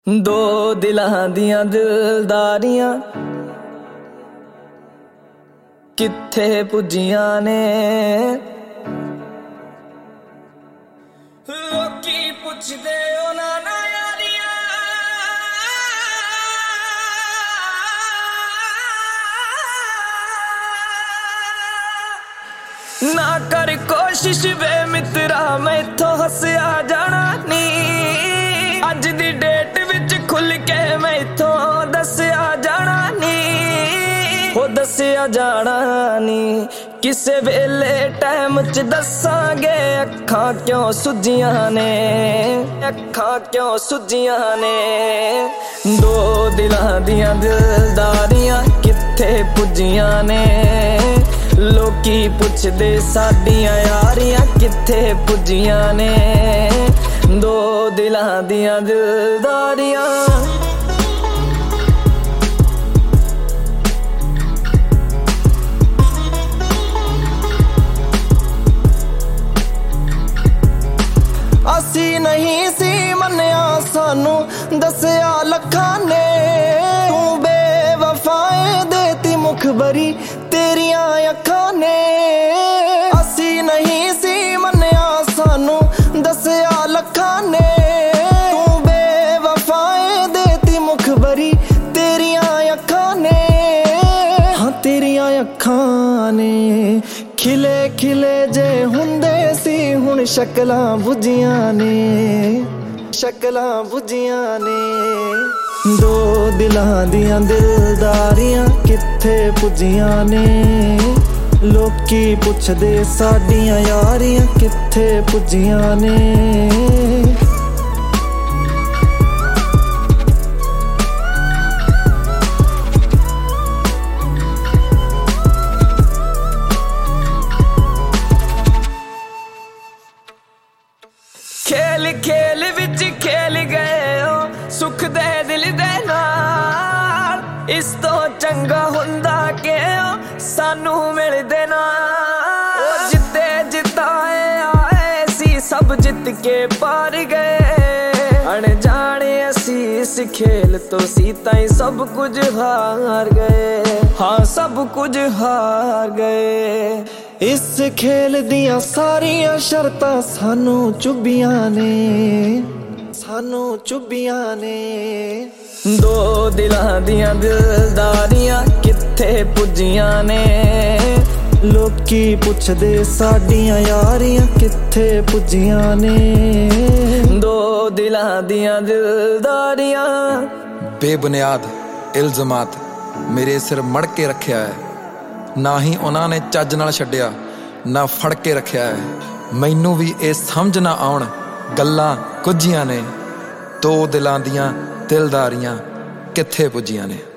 दो दिलां दियां दिलदारियां कित्थे पुज्जियां ने। लोकी पुछदे उन्हां ना यारियां ना कर कोशिश वे मित्रा मैथों हस्या जाना नी। अज दी डेट विच खुल के मैथों दस्या जाना नी। हो दस्या जाना नी किसे वेले टाइम च दसांगे। अखां क्यों सुजियां ने, अखां क्यों सुजियां ने। दो दिलां दियां दिलदारियां कित्थे पुज्जियां ने। लोकी पुछदे साडियां यारियां कित्थे पुज्जियां ने। दो दिलां दियां दिलदारियां असी नहीं सी मन्निया सानू दस्या लखां ने। तू बेवफाएं देती मुखबरी तेरियां अखां ने। असी नहीं सी मन्निया सानू दस्या लखां ने। तू बेवफाएं देती मुखबरी तेरियां अखां ने। हाँ तेरियां अखां ने खिले खिले जे हुंदे सी हुण शक्लां बुझियां ने, शक्लां बुझियां ने। दो दिलां दियां दिलदारियां कित्थे पुज्जियां ने। लोकी पुछदे साडियां यारियां कित्थे पुज्जियां ने। खेल खेल विच खेल गए हो सुख दे दिल दे नाल। इस तो चंगा हुंदा के सानू मिलदे नाल। ओ जिते जिताए आए सी सब जित के पार गए। अनजाने असी इस खेल तो सी ताई सब कुछ हार गए। हाँ सब कुछ हार गए। इस खेल दियां सारियां शर्तां सानू चुभियां ने, सानू चुभियां ने। दो दिलां दियां दिलदारियां कित्थे पुज्जियां ने। लोकी पुछदे साडियां यारियां कित्थे पुज्जियां ने। दो दिलां दियां दिलदारियां बेबुनियाद इल्ज़ामात मेरे सिर मड़ के रखिया है। ना ही उन्हां ने चज नाल छड्डिया ना फड़ के रखिया है। मैनू भी ये समझ ना आउण गल्लां कुझियां ने। दो दिलां दियां दिलदारियां कित्थे पुज्जियां ने।